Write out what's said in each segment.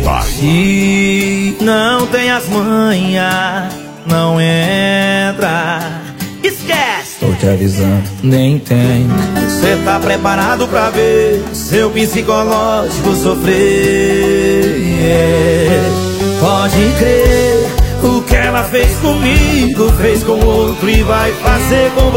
Vai. Se não tem as manhas, não entra. Esquece, tô te avisando, nem tem. Cê tá preparado pra ver seu psicológico sofrer? Pode crer, o que ela fez comigo, fez com outro e vai fazer com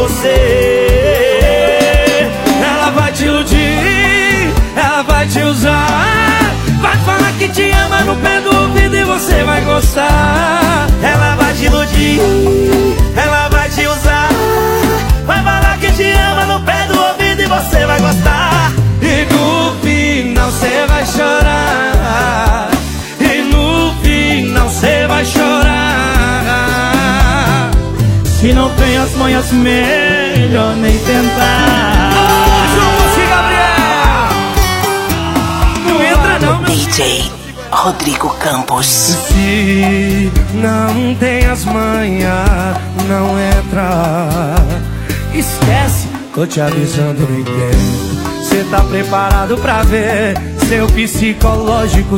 você. Ela vai te iludir, ela vai te usar, vai falar que te ama no pé do ouvido e você vai gostar. Ela vai te iludir, ela vai te usar, vai falar que te ama no pé do ouvido e você vai gostar. E no final cê vai chorar, e no final cê vai chorar. Se não tem as manhas, melhor nem tentar. DJ Rodrigo Campos. Se não tem as manhas, não entra. Esquece, tô te avisando, não entendo. Cê tá preparado pra ver seu psicológico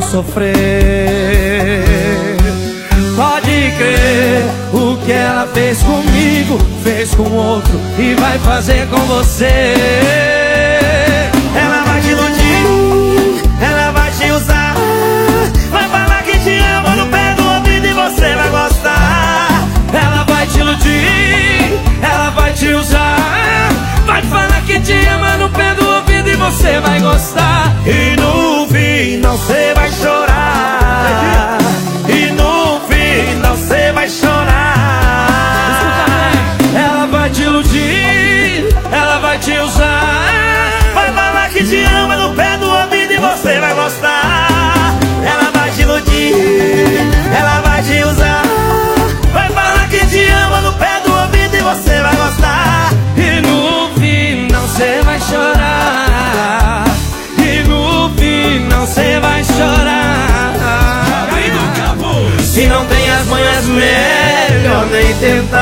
sofrer? Pode crer, o que ela fez comigo, fez com outro e vai fazer com você. Ela vai te iludir, ela vai te usar, vai falar que te ama no pé do ouvido e você vai gostar. Ela vai te iludir, ela vai te usar, vai falar que te ama no pé do ouvido e você vai gostar. E no final cê vai chorar, e no final cê vai chorar. Ela vai te iludir, ela vai te usar, vai falar que te ama no pé do ouvido e você vai gostar. Ela vai te iludir, ela vai te usar, vai falar que te ama no pé do ouvido e você vai gostar. E no final cê vai chorar, e no final cê vai chorar. Se não tem as manhas, melhor nem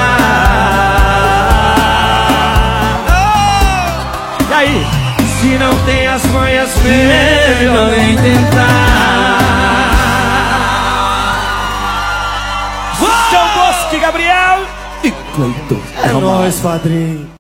tentar. E aí? Se não tem as manhas, melhor nem tentar. Seu Bosque, Gabriel e Cleiton. É nóis, padrinho.